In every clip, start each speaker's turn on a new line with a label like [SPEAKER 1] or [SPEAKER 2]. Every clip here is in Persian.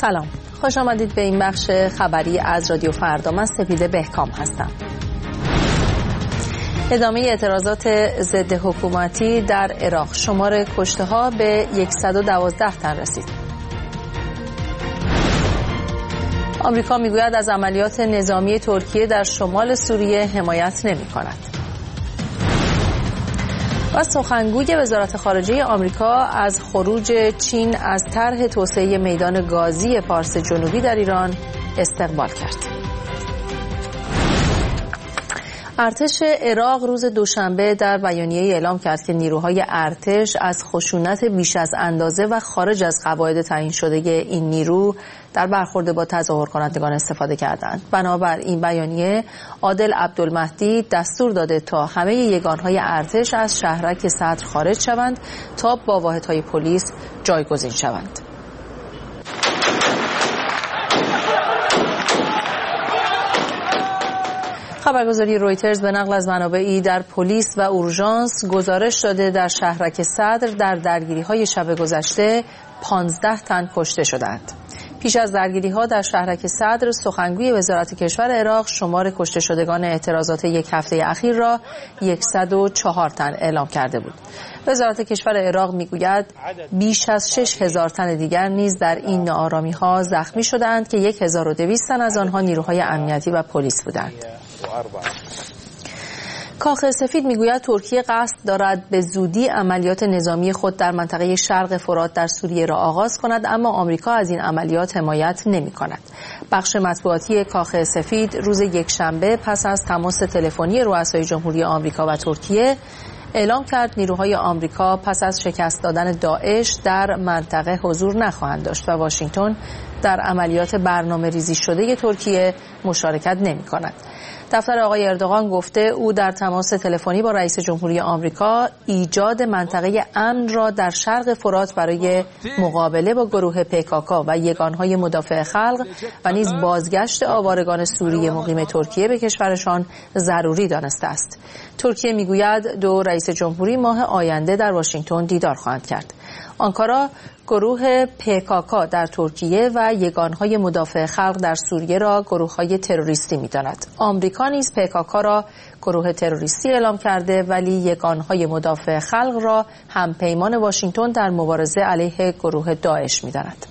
[SPEAKER 1] سلام، خوش آمدید به این بخش خبری از رادیو فردا. من سپیده بهکام هستم. ادامه اعتراضات ضد حکومتی در عراق، شمار کشته‌ها به 112 تن رسید. آمریکا میگوید از عملیات نظامی ترکیه در شمال سوریه حمایت نمی‌کند. و سخنگوی وزارت خارجه آمریکا از خروج چین از طرح توسعه میدان گازی پارس جنوبی در ایران استقبال کرد. ارتش عراق روز دوشنبه در بیانیه‌ای اعلام کرد که نیروهای ارتش از خشونت بیش از اندازه و خارج از قواعد تعیین شده این نیرو در برخورد با تظاهر کنندگان استفاده کردند. بنابر این بیانیه، عادل عبدالمهدی دستور داده تا همه یگانهای ارتش از شهرک صدر خارج شوند تا با واحدهای پلیس جایگزین شوند. خبرگزاری رویترز به نقل از منابعی در پلیس و اورژانس گزارش داده در شهرک صدر در درگیری‌های شب گذشته 15 تن کشته شدند. پیش از درگیری‌ها در شهرک صدر، سخنگوی وزارت کشور عراق شمار کشته شدگان اعتراضات یک هفته اخیر را 104 تن اعلام کرده بود. وزارت کشور عراق میگوید بیش از 6000 تن دیگر نیز در این ناآرامی‌ها زخمی شدند که 1200 تن از آنها نیروهای امنیتی و پلیس بودند. کاخ سفید میگوید ترکیه قصد دارد به زودی عملیات نظامی خود در منطقه شرق فرات در سوریه را آغاز کند، اما آمریکا از این عملیات حمایت نمی‌کند. بخش مطبوعاتی کاخ سفید روز یکشنبه پس از تماس تلفنی رؤسای جمهوری آمریکا و ترکیه اعلام کرد نیروهای آمریکا پس از شکست دادن داعش در منطقه حضور نخواهند داشت و واشنگتن در عملیات برنامه‌ریزی شده ترکیه مشارکت نمی‌کند. دفتر آقای اردوغان گفته او در تماس تلفنی با رئیس جمهوری آمریکا ایجاد منطقه امن را در شرق فرات برای مقابله با گروه PKK و یگانهای مدافع خلق و نیز بازگشت آوارگان سوری مقیم ترکیه به کشورشان ضروری دانسته است. ترکیه میگوید دو رئیس جمهوری ماه آینده در واشنگتن دیدار خواهند کرد. آنکارا گروه PKK در ترکیه و یگانهای مدافع خلق در سوریه را گروه‌های تروریستی می‌داند. آمریکا نیز PKK را گروه تروریستی اعلام کرده، ولی یگانهای مدافع خلق را همپیمان واشنگتن در مبارزه علیه گروه داعش می‌داند.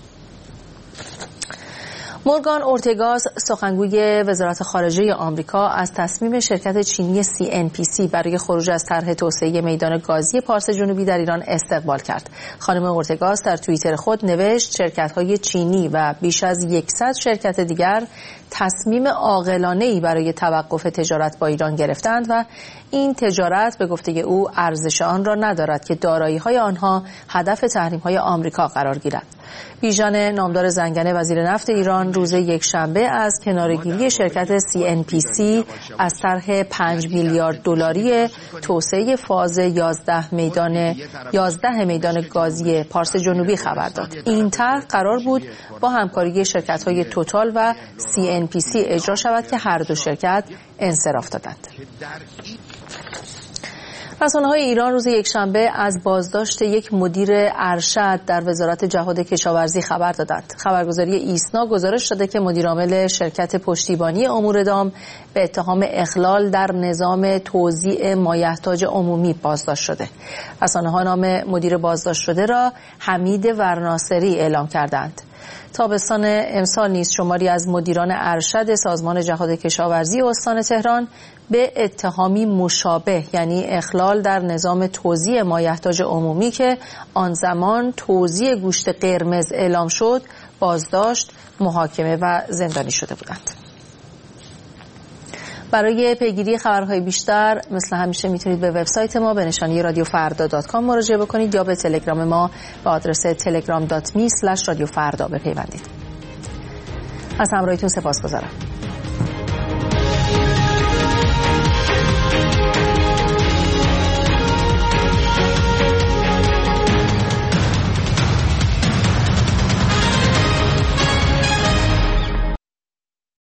[SPEAKER 1] مورگان اورتگاس، سخنگوی وزارت خارجه آمریکا، از تصمیم شرکت چینی CNPC برای خروج از طرح توسعه میدان گازی پارس جنوبی در ایران استقبال کرد. خانم اورتگاس در توییتر خود نوشت شرکت‌های چینی و بیش از 100 شرکت دیگر تصمیم عاقلانه‌ای برای توقف تجارت با ایران گرفتند و این تجارت به گفته او ارزش آن را ندارد که دارایی‌های آنها هدف تحریم‌های آمریکا قرار گیرد. بیژن نامدار زنگنه، وزیر نفت ایران، روز یکشنبه از کناره‌گیری شرکت CNPC از طرح 5 میلیارد دلاری توسعه فاز 11 میدان گازی پارس جنوبی خبر داد. این طرح قرار بود با همکاری شرکت‌های توتال و CNPC اجرا شود که هر دو شرکت انصراف دادند. رسانه‌های ایران روز یکشنبه از بازداشت یک مدیر ارشد در وزارت جهاد کشاورزی خبر دادند. خبرگزاری ایسنا گزارش داده که مدیرعامل شرکت پشتیبانی امور دام به اتهام اخلال در نظام توزیع مایحتاج عمومی بازداشت شده. رسانه‌ها نام مدیر بازداشت شده را حمید ورناصری اعلام کردند. تابستان امسال نیز شماری از مدیران ارشد سازمان جهاد کشاورزی استان تهران به اتهامی مشابه، یعنی اخلال در نظام توزیع مایحتاج عمومی که آن زمان توزیع گوشت قرمز اعلام شد، بازداشت، محاکمه و زندانی شده بودند. برای پیگیری خبرهای بیشتر مثل همیشه میتونید به وبسایت ما به نشانی radiofarda.com مراجعه بکنید یا به تلگرام ما به آدرس telegram.me/radiofarda بپیوندید. از همراهیتون سپاسگزارم.